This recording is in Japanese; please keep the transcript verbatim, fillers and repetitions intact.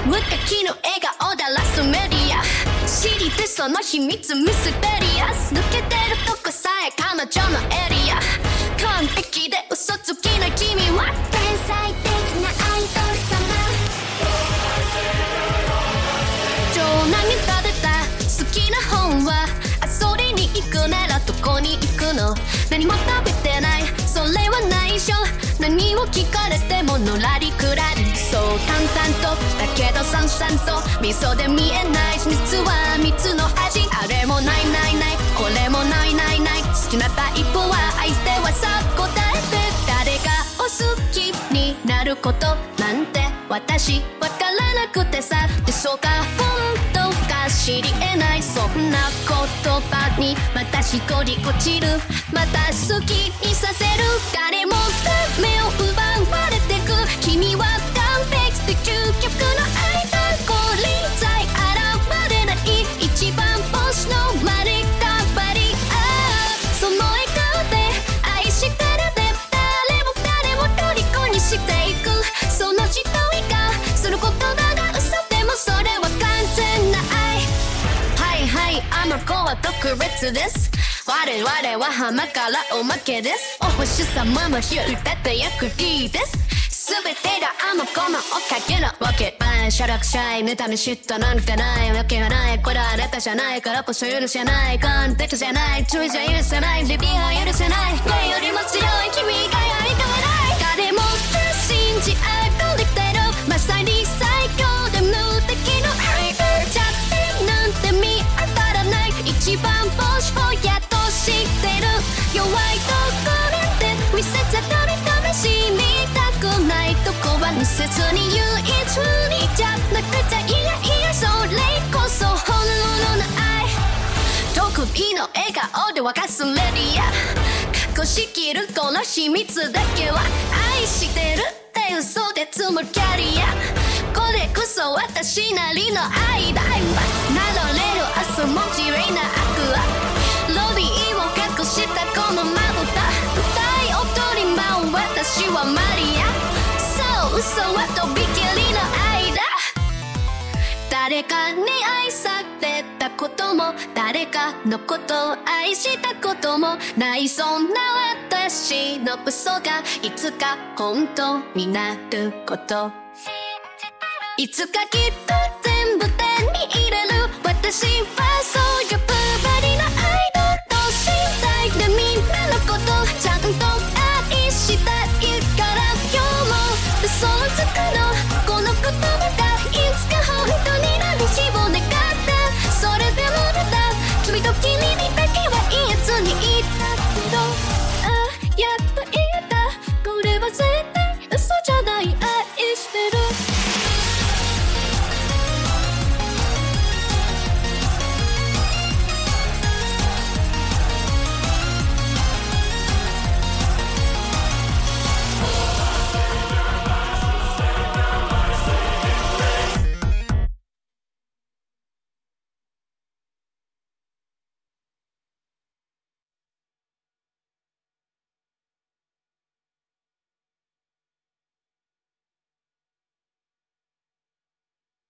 無敵の笑顔だラスメディア知りてその秘密ミステリアス抜けてるとこさえ彼女のエリア完璧で嘘つきな君は天才的なアイドル様超投げ立てた好きな本は遊びに行くならどこに行くの何も食べてないそれは内緒何を聞かれてものらりくらりそう淡々とだけどさんさんと味噌で見えない実は蜜の味あれもないないないこれもないないない好きなタイプは相手はさ答えて誰がお好きになることなんて私わからなくてさでそうか本当か知り得ないそんな言葉にまたしこり落ちるまた好きにさせる誰も目を奪われてく君は完璧で究極のアイドルこれさえ現れない一番星のマリカバリああその笑顔で愛してるで誰も誰も虜にしていくその一人がすることだが嘘でもそれは完全な愛はいはいあの子は特別です我々は浜からおまけですお星様の日だって役いいです全てがあの子のおかげなわけないしゃらくしゃい妬み嫉妬なんてないわけがないこれはあなたじゃないからこそ許せない完璧じゃない注意じゃ許せないリビンは許せないこれよりも強い君以外は認めない誰も信じあぐれてるまさに最強で無敵のアイドル弱点なんて見当たらない一番星をやっと知ってる弱いとこなんて見せちゃダメ試しにたくないとこは見せずに唯一無二じゃなくちゃいやいやそれこそ本物の愛得意の笑顔で沸かすレディア隠しきるこの秘密だけは愛してるって嘘で積むキャリアこれこそ私なりの愛だ名乗れる明日も綺麗な悪はロビーを隠したこのまぶた歌い踊り舞う私はマリアそう嘘はとびきりの愛だ誰かに愛されたことも誰かのことを愛したこともないそんな私の嘘がいつか本当になることいつかきっと全部手に入れる私はそう